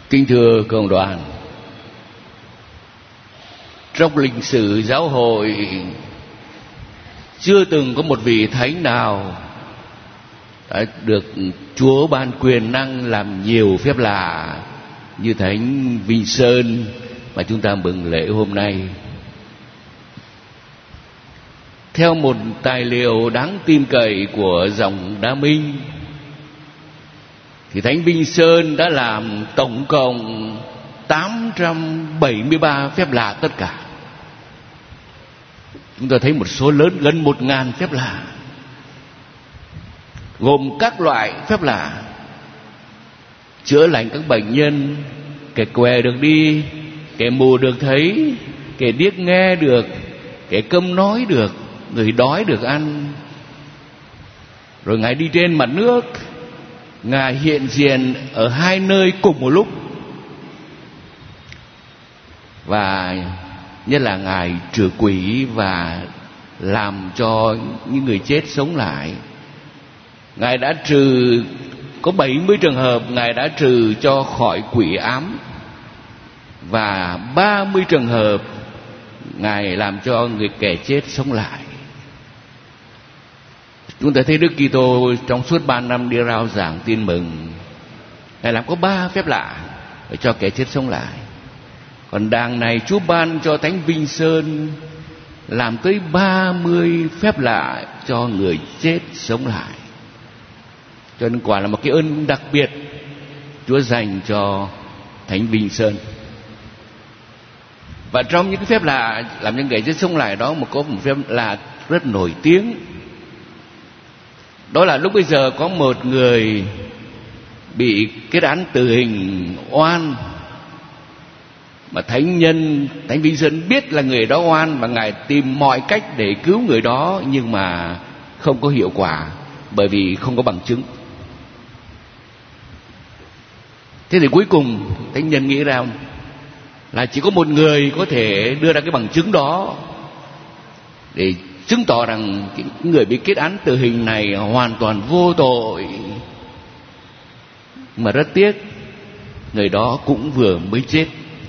Kính thưa cộng đoàn, trong lịch sử giáo hội chưa từng có một vị thánh nào đã được Chúa ban quyền năng làm nhiều phép lạ như Thánh Vinh Sơn mà chúng ta mừng lễ hôm nay. Theo một tài liệu đáng tin cậy của dòng Đa Minh thì Thánh Vinh Sơn đã làm tổng cộng 873 phép lạ tất cả. Chúng ta thấy một số lớn, gần 1.000 phép lạ, gồm các loại phép lạ: chữa lành các bệnh nhân, kẻ què được đi, kẻ mù được thấy, kẻ điếc nghe được, kẻ câm nói được, người đói được ăn. Rồi Ngài đi trên mặt nước, Ngài hiện diện ở hai nơi cùng một lúc, và nhất là Ngài trừ quỷ và làm cho những người chết sống lại. Ngài đã trừ, có 70 trường hợp Ngài đã trừ cho khỏi quỷ ám, và 30 trường hợp Ngài làm cho người kẻ chết sống lại. Chúng ta thấy Đức Kitô trong suốt 3 năm đi rao giảng tin mừng, Ngài làm có 3 phép lạ để cho kẻ chết sống lại. Còn đàng này Chúa ban cho Thánh Vinh Sơn làm tới 30 phép lạ cho người chết sống lại. Cho nên quả là một cái ơn đặc biệt Chúa dành cho Thánh Vinh Sơn. Và trong những cái phép lạ làm cho người chết sống lại đó, có một phép lạ rất nổi tiếng. Đó là lúc bây giờ có một người bị kết án tử hình oan, mà Thánh Vinh Sơn biết là người đó oan, và Ngài tìm mọi cách để cứu người đó, nhưng mà không có hiệu quả, bởi vì không có bằng chứng. Thế thì cuối cùng Thánh Nhân nghĩ ra là chỉ có một người có thể đưa ra cái bằng chứng đó để chứng tỏ rằng cái người bị kết án tử hình này hoàn toàn vô tội. Mà rất tiếc, người đó cũng vừa mới chết.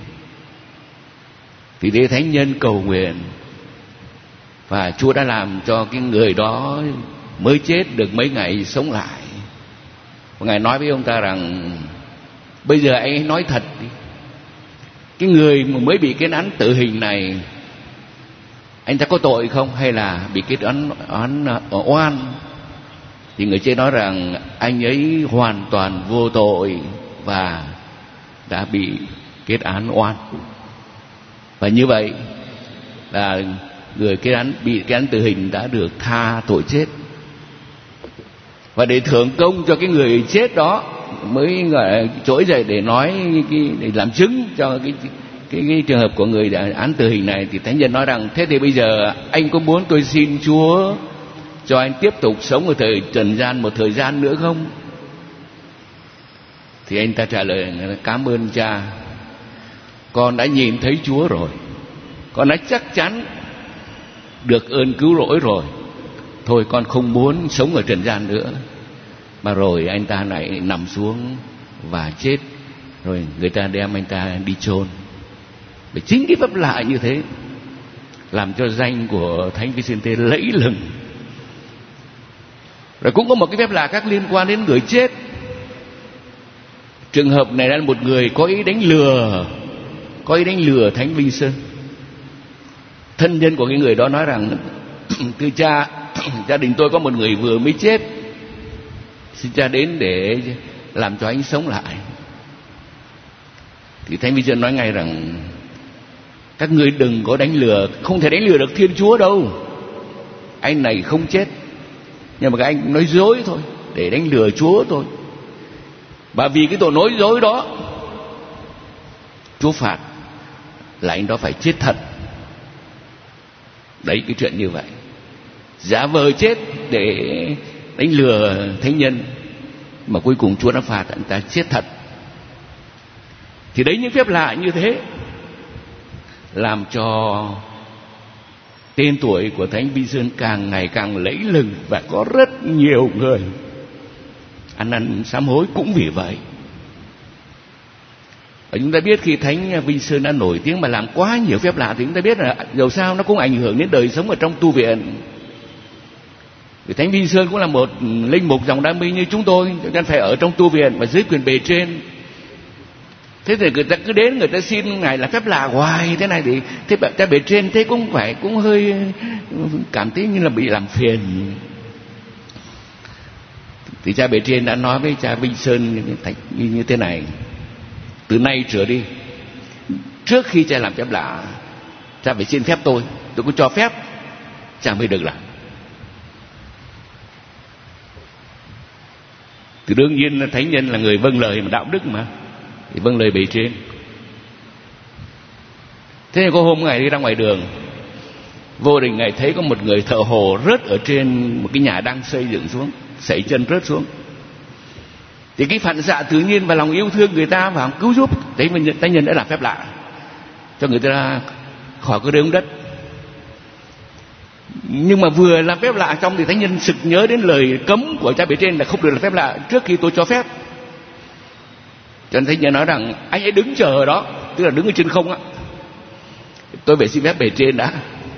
Vì thế Thánh Nhân cầu nguyện, và Chúa đã làm cho cái người đó mới chết được mấy ngày sống lại. Và Ngài nói với ông ta rằng: bây giờ anh nói thật đi, cái người mà mới bị kết án tử hình này, anh ta có tội không, hay là bị kết án oan? Thì người chết nói rằng anh ấy hoàn toàn vô tội và đã bị kết án oan. Và như vậy là người bị kết án tử hình đã được tha tội chết. Và để thưởng công cho cái người chết đó, mới trỗi dậy để nói để làm chứng cho cái trường hợp của người đã án tử hình này, thì Thánh Nhân nói rằng: thế thì bây giờ anh có muốn tôi xin Chúa cho anh tiếp tục sống ở thời trần gian một thời gian nữa không? Thì anh ta trả lời: cảm ơn cha, con đã nhìn thấy Chúa rồi, con đã chắc chắn được ơn cứu rỗi rồi, thôi con không muốn sống ở trần gian nữa. Mà rồi anh ta lại nằm xuống và chết, rồi người ta đem anh ta đi chôn. Bởi chính cái phép lạ như thế làm cho danh của Thánh Vicente lẫy lừng. Rồi cũng có một cái phép lạ khác liên quan đến người chết. Trường hợp này là một người có ý đánh lừa Thánh Vinh Sơn. Thân nhân của cái người đó nói rằng: thưa cha, gia đình tôi có một người vừa mới chết, xin cha đến để làm cho anh sống lại. Thì Thánh Vinh Sơn nói ngay rằng: các ngươi đừng có đánh lừa, không thể đánh lừa được Thiên Chúa đâu. Anh này không chết, nhưng mà các anh nói dối thôi, để đánh lừa Chúa thôi. Và vì cái tội nói dối đó, Chúa phạt là anh đó phải chết thật. Đấy, cái chuyện như vậy, giả vờ chết để đánh lừa thánh nhân, mà cuối cùng Chúa đã phạt anh ta chết thật. Thì đấy, những phép lạ như thế làm cho tên tuổi của Thánh Vinh Sơn càng ngày càng lẫy lừng, và có rất nhiều người ăn năn sám hối cũng vì vậy. Và chúng ta biết khi Thánh Vinh Sơn đã nổi tiếng mà làm quá nhiều phép lạ thì chúng ta biết là dầu sao nó cũng ảnh hưởng đến đời sống ở trong tu viện. Vì Thánh Vinh Sơn cũng là một linh mục dòng Đa Minh như chúng tôi, cho nên phải ở trong tu viện và dưới quyền bề trên. Thế thì người ta cứ đến người ta xin ngài là phép lạ hoài thế này thì thế cha bề trên thế cũng hơi cảm thấy như là bị làm phiền. Thì cha bề trên đã nói với cha Vinh Sơn như thế này: từ nay trở đi, trước khi cha làm phép lạ, cha phải xin phép tôi có cho phép cha mới được làm. Thì đương nhiên thánh nhân là người vâng lời mà đạo đức mà, thì vâng lời bề trên. Thế nên có hôm ngài đi ra ngoài đường, vô tình ngài thấy có một người thợ hồ rớt ở trên một cái nhà đang xây dựng xuống, sẩy chân rớt xuống. Thì cái phản xạ tự nhiên và lòng yêu thương người ta vào cứu giúp, thánh nhân đã làm phép lạ cho người ta khỏi cái đống đất. Nhưng mà vừa làm phép lạ xong thì thánh nhân sực nhớ đến lời cấm của cha bề trên là không được làm phép lạ trước khi tôi cho phép. Cho nên thánh nhân nói rằng anh ấy đứng chờ ở đó, tức là đứng ở trên không á, tôi về xin phép bề trên đã.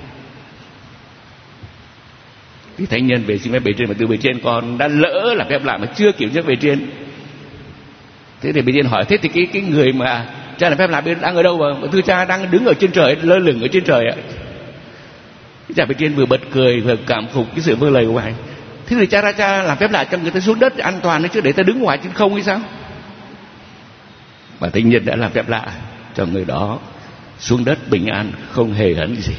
Thì thánh nhân về xin phép bề trên, mà từ bề trên còn đã lỡ làm phép lạ mà chưa kiểm soát bề trên. Thế thì bề trên hỏi: thế thì cái người mà cha làm phép lạ đang ở đâu mà thưa cha đang đứng ở trên trời, lơ lửng ở trên trời ạ? Cha bề trên vừa bật cười vừa cảm phục cái sự vâng lời của ngài. Thế thì cha làm phép lạ cho người ta xuống đất an toàn đấy chứ, để ta đứng ngoài trên không hay sao? Và thánh nhân đã làm phép lạ cho người đó xuống đất bình an, không hề hấn gì.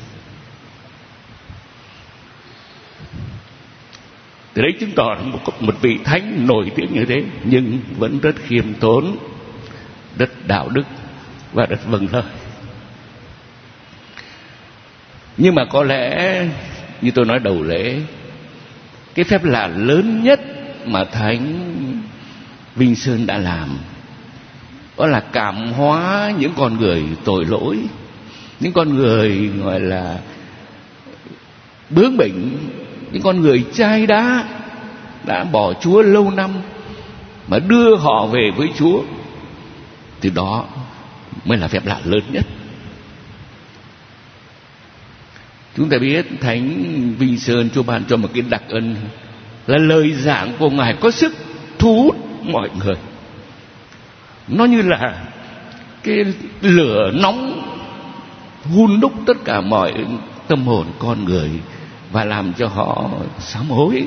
Từ đấy chứng tỏ một vị thánh nổi tiếng như thế nhưng vẫn rất khiêm tốn, rất đạo đức và rất vâng lời. Nhưng mà có lẽ như tôi nói đầu lễ, cái phép lạ lớn nhất mà Thánh Vinh Sơn đã làm đó là cảm hóa những con người tội lỗi, những con người gọi là bướng bỉnh, những con người chai đá đã bỏ Chúa lâu năm mà đưa họ về với Chúa. Từ đó mới là phép lạ lớn nhất. Chúng ta biết Thánh Vinh Sơn Chúa ban cho một cái đặc ân là lời giảng của ngài có sức thu hút mọi người. Nó như là cái lửa nóng hun đúc tất cả mọi tâm hồn con người và làm cho họ sám hối.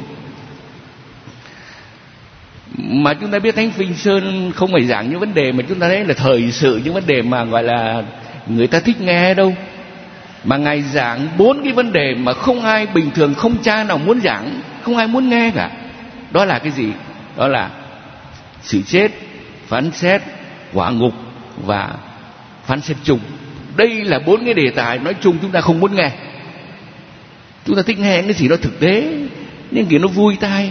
Mà chúng ta biết Thánh Vinh Sơn không phải giảng những vấn đề mà chúng ta thấy là thời sự, những vấn đề mà gọi là người ta thích nghe đâu, mà ngài giảng 4 cái vấn đề mà không ai bình thường, không cha nào muốn giảng, không ai muốn nghe cả. Đó là cái gì? Đó là sự chết, phán xét, quả ngục và phán xét chung. Đây là 4 cái đề tài nói chung chúng ta không muốn nghe. Chúng ta thích nghe cái gì đó thực tế, những kiểu nó vui tai.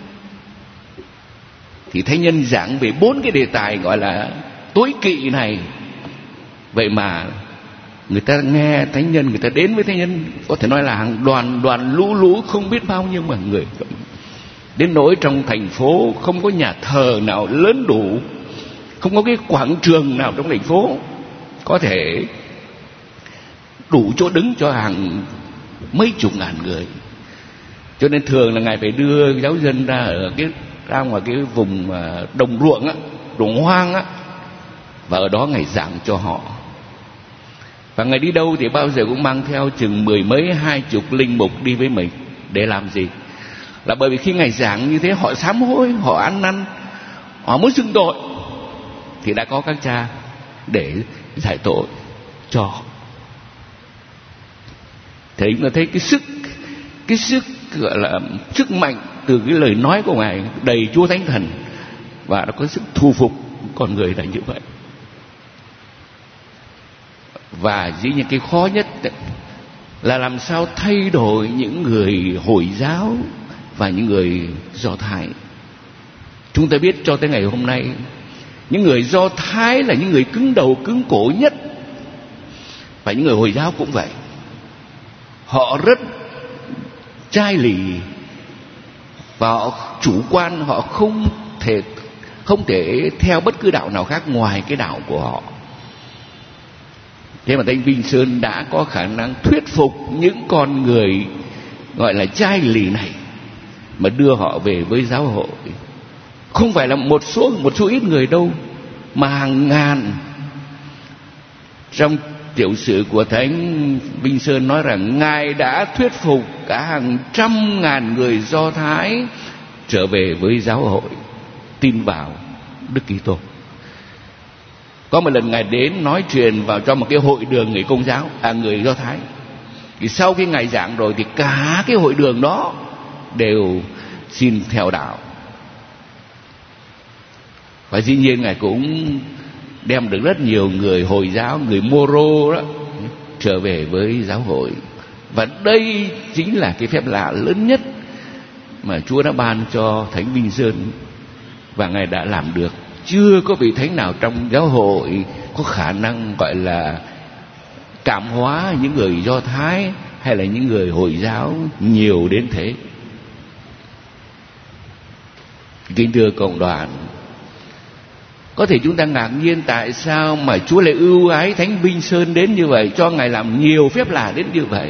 Thì thánh nhân giảng về 4 cái đề tài gọi là tối kỵ này. Vậy mà người ta nghe thánh nhân, người ta đến với thánh nhân, có thể nói là hàng đoàn lũ không biết bao nhiêu mà người. Đến nỗi trong thành phố không có nhà thờ nào lớn đủ, không có cái quảng trường nào trong thành phố có thể đủ chỗ đứng cho hàng mấy chục ngàn người. Cho nên thường là ngài phải đưa giáo dân ra ngoài cái vùng đồng ruộng á, ruộng hoang á, và ở đó ngài giảng cho họ. Và ngài đi đâu thì bao giờ cũng mang theo chừng 10 mấy 20 linh mục đi với mình. Để làm gì? Là bởi vì khi ngài giảng như thế họ sám hối, họ ăn năn, họ muốn xưng tội thì đã có các cha để giải tội cho. Thế chúng ta thấy cái sức gọi là sức mạnh từ cái lời nói của ngài đầy Chúa Thánh Thần, và nó có sức thu phục con người là như vậy. Và dĩ nhiên cái khó nhất là làm sao thay đổi những người Hồi giáo và những người Do Thái. Chúng ta biết cho tới ngày hôm nay, những người Do Thái là những người cứng đầu cứng cổ nhất, và những người Hồi giáo cũng vậy. Họ rất chai lì và họ chủ quan, họ không thể không thể theo bất cứ đạo nào khác ngoài cái đạo của họ. Thế mà Thánh Vinh Sơn đã có khả năng thuyết phục những con người gọi là chai lì này mà đưa họ về với giáo hội. Không phải là một số ít người đâu, mà hàng ngàn. Trong tiểu sử của Thánh Vinh Sơn nói rằng Ngài đã thuyết phục cả hàng trăm ngàn người Do Thái trở về với giáo hội, tin vào Đức Kitô. Có một lần Ngài đến nói chuyện vào trong một cái hội đường người Công giáo, người Do Thái. Thì sau khi Ngài giảng rồi thì cả cái hội đường đó đều xin theo đạo. Và dĩ nhiên Ngài cũng đem được rất nhiều người Hồi giáo, người Moro đó trở về với giáo hội. Và đây chính là cái phép lạ lớn nhất mà Chúa đã ban cho Thánh Vinh Sơn, và Ngài đã làm được. Chưa có vị thánh nào trong giáo hội có khả năng gọi là cảm hóa những người Do Thái hay là những người Hồi giáo nhiều đến thế. Kính thưa cộng đoàn, có thể chúng ta ngạc nhiên tại sao mà Chúa lại ưu ái Thánh Vinh Sơn đến như vậy, cho Ngài làm nhiều phép lạ đến như vậy.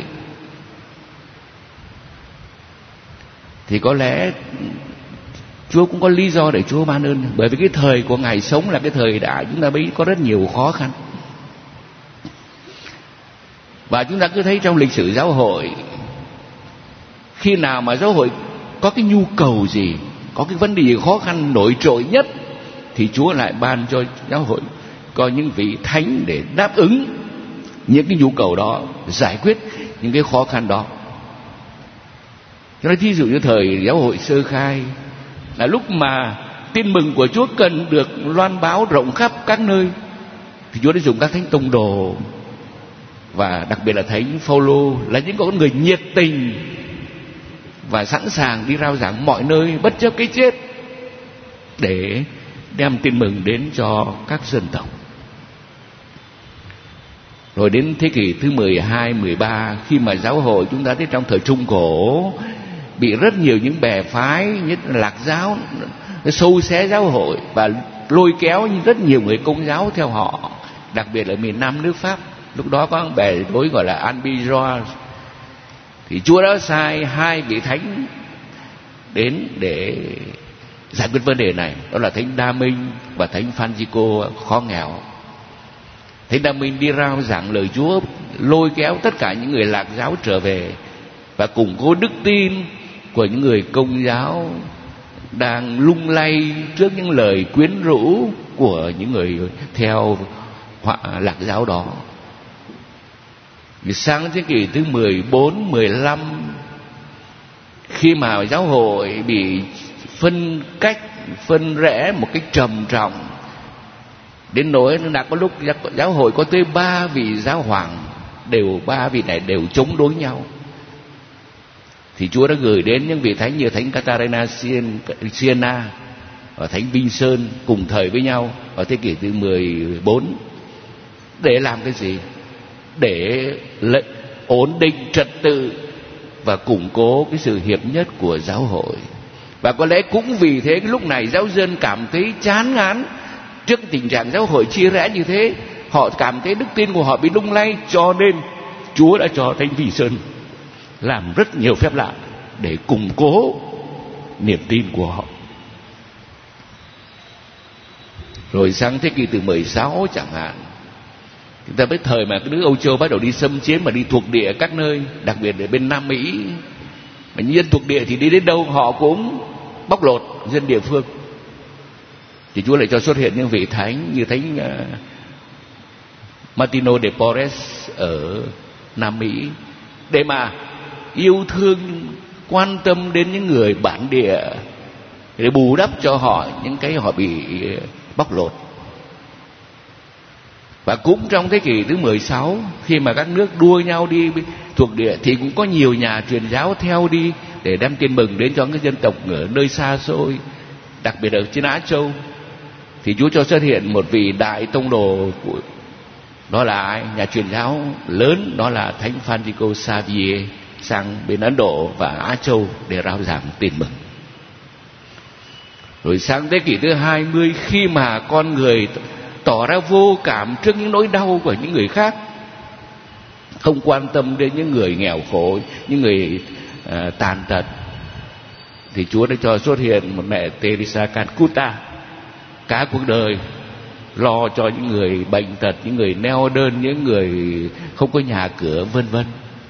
Thì có lẽ Chúa cũng có lý do để Chúa ban ơn. Bởi vì cái thời của Ngài sống là cái thời đại chúng ta biết có rất nhiều khó khăn. Và chúng ta cứ thấy trong lịch sử giáo hội, khi nào mà giáo hội có cái nhu cầu gì, có cái vấn đề gì khó khăn nổi trội nhất, thì Chúa lại ban cho giáo hội có những vị thánh để đáp ứng những cái nhu cầu đó, giải quyết những cái khó khăn đó. Cho nên thí dụ như thời giáo hội sơ khai là lúc mà tin mừng của Chúa cần được loan báo rộng khắp các nơi, thì Chúa đã dùng các thánh tông đồ, và đặc biệt là Thánh Phaolô, là những con người nhiệt tình và sẵn sàng đi rao giảng mọi nơi bất chấp cái chết để đem tin mừng đến cho các dân tộc. Rồi đến thế kỷ thứ 12, 13, khi mà giáo hội chúng ta thấy trong thời Trung Cổ bị rất nhiều những bè phái, nhất là Lạc giáo, nó xâu xé giáo hội và lôi kéo rất nhiều người Công giáo theo họ, đặc biệt ở miền Nam nước Pháp. Lúc đó có bè đối gọi là Ambijoa. Thì Chúa đã sai hai vị thánh đến để giải quyết vấn đề này, đó là Thánh Đa Minh và Thánh Francisco khó nghèo. Thánh Đa Minh đi rao giảng lời Chúa, lôi kéo tất cả những người Lạc giáo trở về và củng cố đức tin của những người Công giáo đang lung lay trước những lời quyến rũ của những người theo Lạc giáo đó. Sang thế kỷ thứ 14, 15, khi mà giáo hội bị phân cách, phân rẽ một cách trầm trọng, đến nỗi đã có lúc giáo hội có tới 3 vị giáo hoàng, ba vị này đều chống đối nhau, thì Chúa đã gửi đến những vị thánh như Thánh Catarina Siena và Thánh Vinh Sơn cùng thời với nhau ở thế kỷ thứ 14. Để làm cái gì? Để ổn định trật tự và củng cố cái sự hiệp nhất của giáo hội. Và có lẽ cũng vì thế cái lúc này giáo dân cảm thấy chán ngán trước tình trạng giáo hội chia rẽ như thế. Họ cảm thấy đức tin của họ bị lung lay, cho nên Chúa đã cho Thánh Vinh Sơn làm rất nhiều phép lạ để củng cố niềm tin của họ. Rồi sang thế kỷ thứ 16 chẳng hạn, chúng ta biết thời mà cái nước Âu Châu bắt đầu đi xâm chiếm mà đi thuộc địa các nơi, đặc biệt ở bên Nam Mỹ, mà dân thuộc địa thì đi đến đâu họ cũng bóc lột dân địa phương. Thì Chúa lại cho xuất hiện những vị thánh như Thánh Martino de Porres ở Nam Mỹ, để mà yêu thương, quan tâm đến những người bản địa, để bù đắp cho họ những cái họ bị bóc lột. Và cũng trong thế kỷ thứ 16, khi mà các nước đua nhau đi thuộc địa, thì cũng có nhiều nhà truyền giáo theo đi để đem tin mừng đến cho các dân tộc ở nơi xa xôi, đặc biệt ở trên Á Châu. Thì Chúa cho xuất hiện một vị đại tông đồ của, đó là ai? Nhà truyền giáo lớn, đó là Thánh Francisco Xavier, sang bên Ấn Độ và Á Châu để rao giảng tin mừng. Rồi sang thế kỷ thứ 20, khi mà con người tỏ ra vô cảm trước những nỗi đau của những người khác, không quan tâm đến những người nghèo khổ, những người tàn tật, thì Chúa đã cho xuất hiện một mẹ Teresa Calcutta, cả cuộc đời lo cho những người bệnh tật, những người neo đơn, những người không có nhà cửa, vân vân.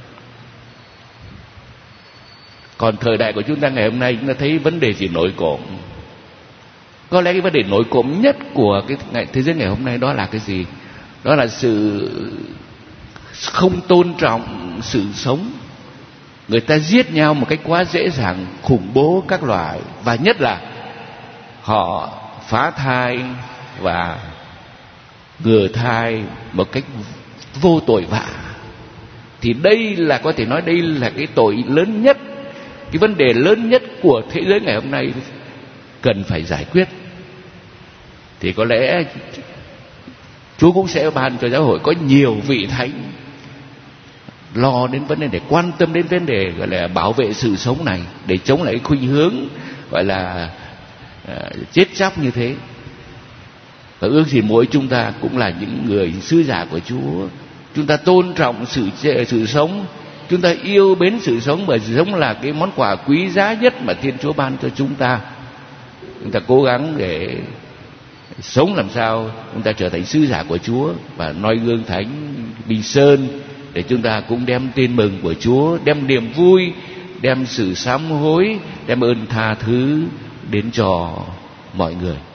Còn thời đại của chúng ta ngày hôm nay, chúng ta thấy vấn đề gì nổi cộm? Có lẽ cái vấn đề nổi cộm nhất của cái thế giới ngày hôm nay đó là cái gì? Đó là sự không tôn trọng sự sống. Người ta giết nhau một cách quá dễ dàng, khủng bố các loại, và nhất là họ phá thai và ngừa thai một cách vô tội vạ. Thì đây là, có thể nói đây là cái tội lớn nhất, cái vấn đề lớn nhất của thế giới ngày hôm nay cần phải giải quyết. Thì có lẽ Chúa cũng sẽ ban cho giáo hội có nhiều vị thánh lo đến vấn đề, để quan tâm đến vấn đề gọi là bảo vệ sự sống này, để chống lại khuynh hướng gọi là chết chóc như thế. Và ước gì mỗi chúng ta cũng là những người sứ giả của Chúa. Chúng ta tôn trọng sự sống, chúng ta yêu mến sự sống, bởi sự sống là cái món quà quý giá nhất mà Thiên Chúa ban cho chúng ta. Chúng ta cố gắng để sống làm sao chúng ta trở thành sứ giả của Chúa và noi gương Thánh Bình Sơn, để chúng ta cũng đem tin mừng của Chúa, đem niềm vui, đem sự sám hối, đem ơn tha thứ đến cho mọi người.